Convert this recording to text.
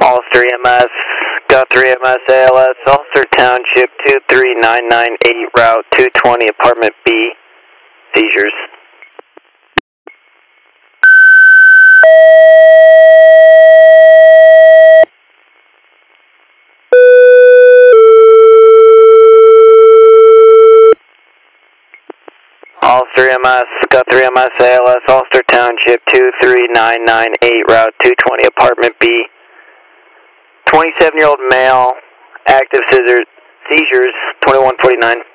Ulster EMS, Guthrie EMS, ALS, Ulster Township 23998, Route 220, Apartment B, seizures. Ulster EMS, Guthrie EMS, ALS, Ulster Township 23998, Route 220, Apartment B. 27-year-old male, active seizures, 2149.